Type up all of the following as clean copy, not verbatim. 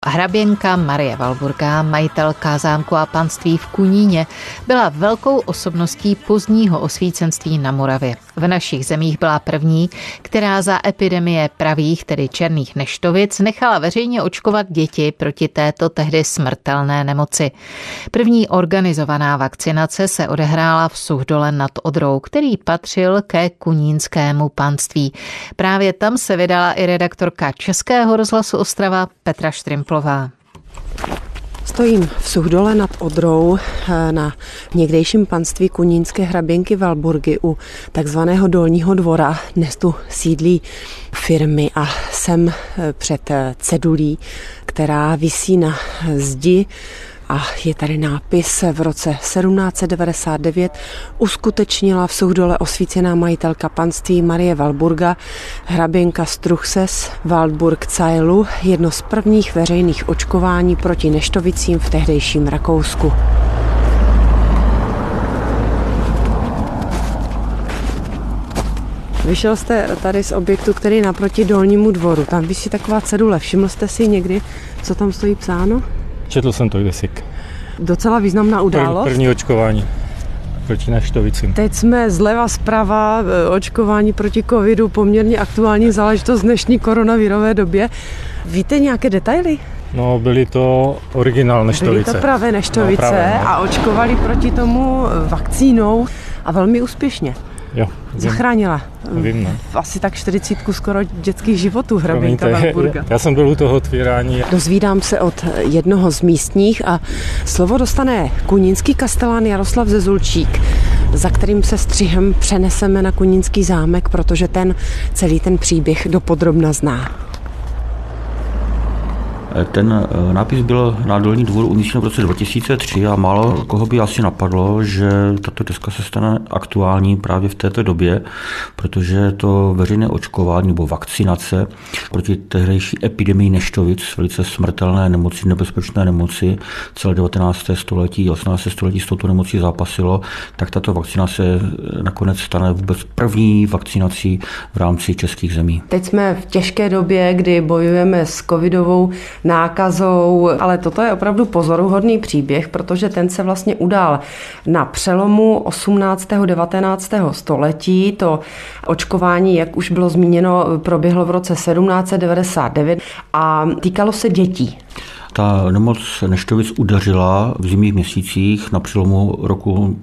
Hraběnka Marie Valburga, majitelka zámku a panství v Kuníně, byla velkou osobností pozdního osvícenství na Moravě. V našich zemích byla první, která za epidemie pravých, tedy černých neštovic, nechala veřejně očkovat děti proti této tehdy smrtelné nemoci. První organizovaná vakcinace se odehrála v Suchdole nad Odrou, který patřil ke kunínskému panství. Právě tam se vydala i redaktorka Českého rozhlasu Ostrava Petra Štrimplová. Stojím v Suchdole nad Odrou na někdejším panství kunínské hraběnky Valburgy u takzvaného Dolního dvora. Dnes tu sídlí firmy a jsem před cedulí, která visí na zdi. A je tady nápis: v roce 1799 uskutečnila v Suchdole osvícená majitelka panství Marie Valburga, hraběnka z Truchsess Waldburg-Zeilů, jedno z prvních veřejných očkování proti neštovicím v tehdejším Rakousku. Vyšel jste tady z objektu, který je naproti Dolnímu dvoru. Tam visí taková cedule. Všiml jste si někdy, co tam stojí psáno? Četl jsem to kdysi. Docela významná událost. První očkování proti neštovicím. Teď jsme zleva zprava, očkování proti covidu, poměrně aktuální záležitost v dnešní koronavirové době. Víte nějaké detaily? No, byly to originál neštovice. Byly to pravé neštovice a očkovali proti tomu vakcínou a velmi úspěšně. Jo. Zachránila. Vím, ne? Asi tak 40 skoro dětských životů hraběnka Valburga. Já jsem byl u toho otvírání. Dozvídám se od jednoho z místních a slovo dostane kunínský kastelán Jaroslav Zezulčík, za kterým se střihem přeneseme na kunínský zámek, protože celý ten příběh dopodrobna zná. Ten nápis byl na Dolní dvůr umístěn v roce 2003 a málo koho by asi napadlo, že tato deska se stane aktuální právě v této době, protože to veřejné očkování nebo vakcinace proti tehdejší epidemii neštovic, velice smrtelné nemoci, nebezpečné nemoci, celé 19. století, 18. století s touto nemocí zápasilo, tak tato vakcinace nakonec stane vůbec první vakcinací v rámci českých zemí. Teď jsme v těžké době, kdy bojujeme s covidovou nákazou, ale toto je opravdu pozoruhodný příběh, protože ten se vlastně udál na přelomu 18. a 19. století. To očkování, jak už bylo zmíněno, proběhlo v roce 1799 a týkalo se dětí. Ta nemoc neštovic udeřila v zimních měsících na přelomu roku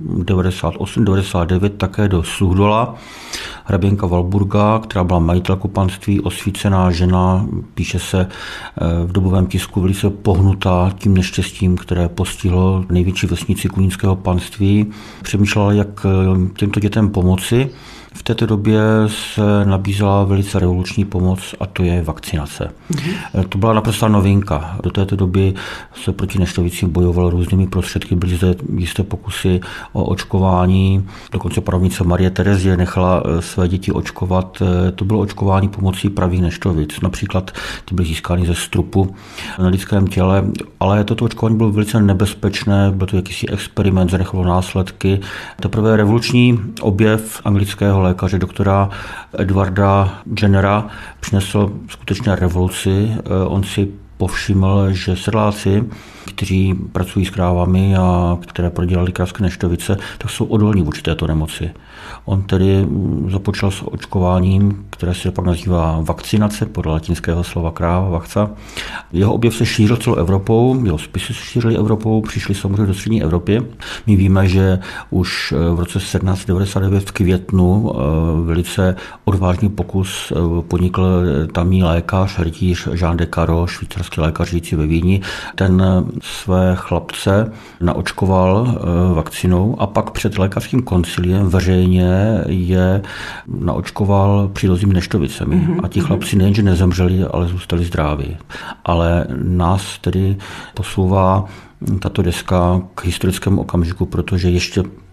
98-99 také do Suchdola. Hraběnka Valburga, která byla majitelkou panství, osvícená žena, píše se v dobovém tisku, velice pohnutá tím neštěstím, které postihlo největší vesnici kunínského panství. Přemýšlela, jak těmto dětem pomoci. V této době se nabízela velice revoluční pomoc a to je vakcinace. To byla naprostá novinka. Do této doby se proti neštovicím bojovalo různými prostředky, byly zde jisté pokusy o očkování. Dokonce panovnice Marie Terezie nechala své děti očkovat. To bylo očkování pomocí pravých neštovic. Například ty byly získány ze strupu na lidském těle, ale toto očkování bylo velice nebezpečné, byl to jakýsi experiment, zanechalo následky. Teprve revoluční objev anglického lékaře doktora Edwarda Jennera přinesl skutečně revoluci. On si povšiml, že sedláci, kteří pracují s krávami a které prodělali krávské neštovice, tak jsou odolní vůči této nemoci. On tedy započal s očkováním, které se pak nazývá vakcinace, podle latinského slova kráva, vakca. Jeho objev se šířil celou Evropou, jeho spisy se šířily Evropou, přišly samozřejmě do střední Evropy. My víme, že už v roce 1799 v květnu velice odvážný pokus podnikl tamní lékař, rytíř Jean de Caro, švýcarský lékař žijící ve Vídni. Ten své chlapce naočkoval vakcinou a pak před lékařským konciliem veřejně je naočkoval přírodními neštovicemi. A ti chlapci nejenže nezemřeli, ale zůstali zdraví. Ale nás tedy posouvá tato deska k historickému okamžiku, protože ještě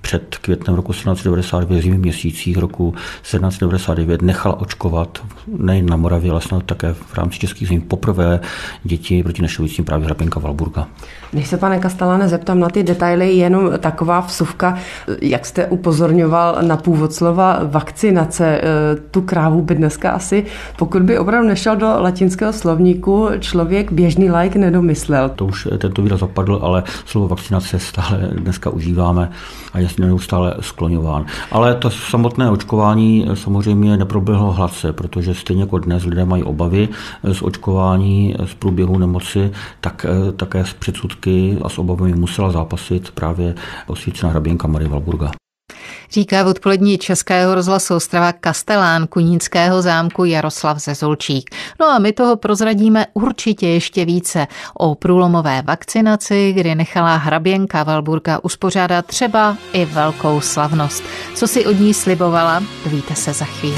před květnem roku 1799 v zimních měsících roku 1799 nechala očkovat nejen na Moravě, ale snad také v rámci českých zemí poprvé děti proti neštovicím právě hraběnka Valburga. Když se, pane Kasteláne, zeptám na ty detaily, jenom taková vsuvka, jak jste upozorňoval na původ slova vakcinace, tu krávu by dneska asi, pokud by opravdu nešel do latinského slovníku, člověk běžný laik nedomyslel. To už tento výraz zapadl, ale slovo vakcinace stále dneska užíváme a je neustále skloňován. Ale to samotné očkování samozřejmě neproběhlo hladce, protože stejně jako dnes lidé mají obavy z očkování, z průběhu nemoci, tak také z předsudky a s obavami musela zápasit právě osvícená hraběnka Marie Valburga. Říká v odpolední Českého rozhlasu Ostrava kastelán kunínského zámku Jaroslav Zezulčík. No a my toho prozradíme určitě ještě více o průlomové vakcinaci, kdy nechala hraběnka Valburga uspořádat třeba i velkou slavnost. Co si od ní slibovala, dozvíte se za chvíli.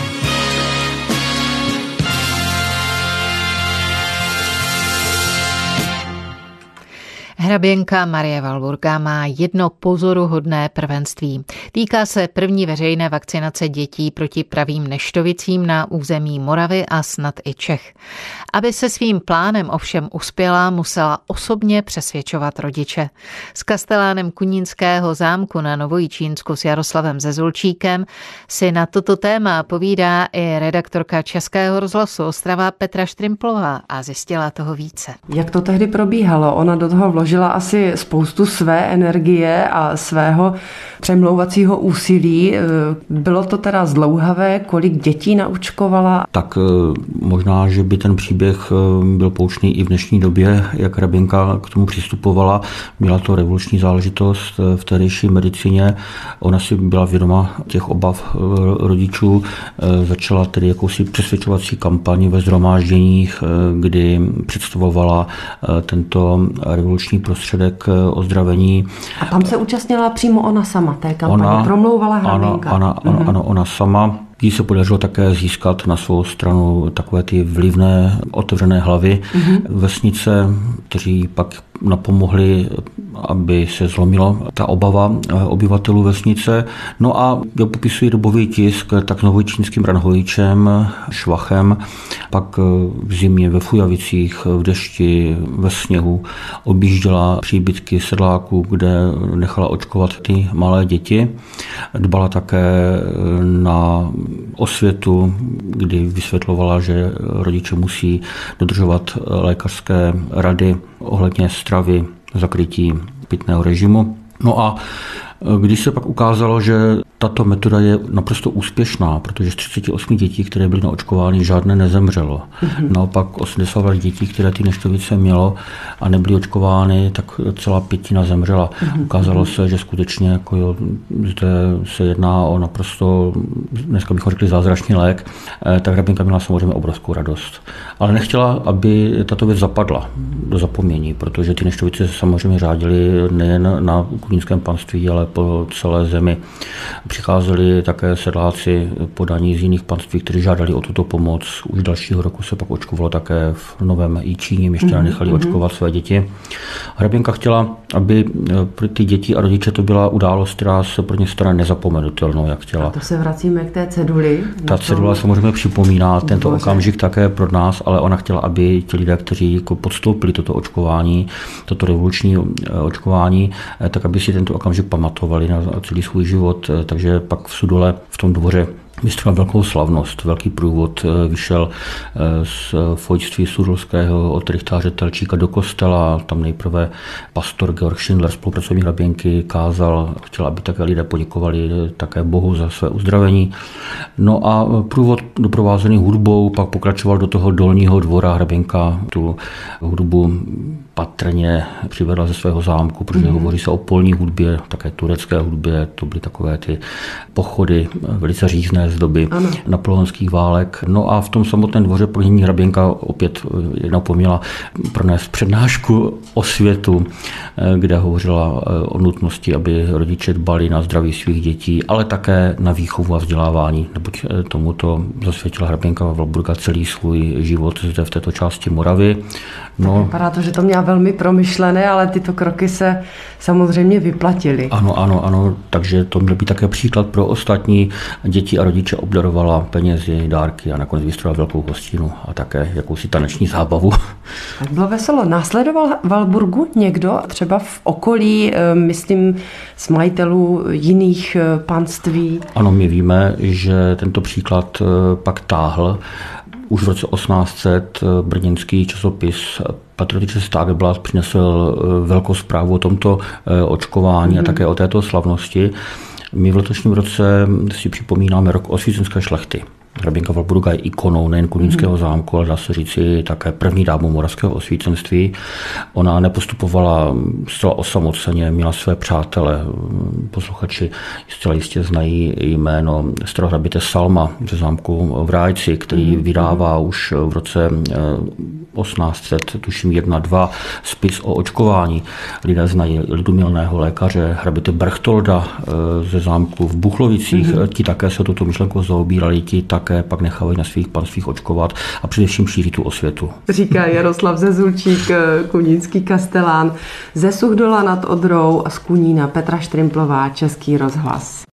Hraběnka Marie Valburga má jedno pozoruhodné prvenství. Týká se první veřejné vakcinace dětí proti pravým neštovicím na území Moravy a snad i Čech. Aby se svým plánem ovšem uspěla, musela osobně přesvědčovat rodiče. S kastelánem kunínského zámku na Novojičínsku s Jaroslavem Zezulčíkem si na toto téma povídá i redaktorka Českého rozhlasu Ostrava Petra Štrimplová a zjistila toho více. Jak to tehdy probíhalo? Ona do toho vložila asi spoustu své energie a svého přemlouvacího úsilí. Bylo to teda zdlouhavé, kolik dětí naočkovala? Tak možná, že by ten příběh byl poučný i v dnešní době, jak hraběnka k tomu přistupovala. Byla to revoluční záležitost v tehdejší medicíně. Ona si byla vědoma těch obav rodičů. Začala tedy jakousi přesvědčovací kampaň ve shromážděních, kdy představovala tento revoluční prostředek ozdravení. A tam se účastnila přímo ona sama té kampaně, promlouvala hraběnka. Ano, ona sama. Jí se podařilo také získat na svou stranu takové ty vlivné, otevřené hlavy vesnice, kteří pak napomohli, aby se zlomila ta obava obyvatelů vesnice. No a jak popisují dobový tisk, tak s Novojičínským Ranhovičem, Švachem, pak v zimě ve Fujavicích, v dešti, ve sněhu objížděla příbytky sedláků, kde nechala očkovat ty malé děti. Dbala také na osvětu, kdy vysvětlovala, že rodiče musí dodržovat lékařské rady ohledně stravy, zakrytí pitného režimu. No a když se pak ukázalo, že tato metoda je naprosto úspěšná, protože z 38 dětí, které byly naočkovány, žádné nezemřelo. Naopak 80 dětí, které ty neštovice mělo a nebyly očkovány, tak celá 5 zemřela. Ukázalo se, že skutečně jako zde se jedná o naprosto, dneska bychom řekli zázračný lék. Tak hraběnka měla samozřejmě obrovskou radost. Ale nechtěla, aby tato věc zapadla do zapomnění, protože ty neštovice samozřejmě řádily nejen na kunínském panství, ale po celé zemi. Přicházeli také sedláci podaní z jiných panství, kteří žádali o tuto pomoc. Už dalšího roku se pak očkovalo také v Novém Jičíně, ještě nechali očkovat své děti. Hraběnka chtěla, aby pro ty děti a rodiče to byla událost, která se pro ně stane nezapomenutelnou, jak chtěla. A to se vracíme k té ceduli. Ta cedula samozřejmě připomíná tento okamžik také pro nás, ale ona chtěla, aby ti lidé, kteří jako podstoupili toto očkování, toto revoluční očkování, tak aby si tento okamžik pamatovali na celý svůj život. Takže pak v Sudole, v tom dvoře, vystrala velkou slavnost. Velký průvod vyšel z fojtství sudolského od rychtáře Telčíka do kostela. Tam nejprve pastor Georg Schindler, spolupracovník hraběnky, kázal, chtěl, aby také lidé poděkovali také Bohu za své uzdravení. No a průvod doprovázený hudbou pak pokračoval do toho dolního dvora. Hraběnka tu hudbu patrně přivedla ze svého zámku, protože hovoří se o polní hudbě, také turecké hudbě. To byly takové ty pochody velice řízné z doby napoleonských válek. No a v tom samotném dvoře pro ní hraběnka opět jednou poměla pronést přednášku o světu, kde hovořila o nutnosti, aby rodiče dbali na zdraví svých dětí, ale také na výchovu a vzdělávání, neboť tomuto zasvětila hraběnka Valburga celý svůj život zde v této části Moravy. No, vypadá to, že to měla velmi promyšlené, ale tyto kroky se samozřejmě vyplatily. Ano, takže to měl být také příklad pro ostatní. Děti a rodiče obdarovala penězi, dárky a nakonec vystrojila velkou hostinu a také jakousi taneční zábavu. Tak bylo veselo. Následoval Valburgu někdo třeba v okolí, myslím, z majitelů jiných panství? Ano, my víme, že tento příklad pak táhl. Už v roce 1800 brněnský časopis Patriotisches Tageblatt přinesl velkou zprávu o tomto očkování a také o této slavnosti. My v letošním roce si připomínáme rok osvícenské šlechty. Hraběnka Valburga je ikonou nejen Kunínského zámku, ale dá se říci také první dámou moravského osvícenství. Ona nepostupovala zcela osamoceně, měla své přátele. Posluchači zcela jistě znají jméno starohraběte Salma ze zámku v Rájci, který vydává už v roce 1800, tuším 1-2, spis o očkování. Lidé znají lidumilného lékaře hraběte Berchtolda ze zámku v Buchlovicích. Ti také se toto myšlenkou zaobírali, ti také pak nechávají na svých panstvích očkovat a především šíří tu osvětu. Říká Jaroslav Zezulčík, kunínský kastelán ze Suchdola nad Odrou a z Kunína Petra Štrimplová, Český rozhlas.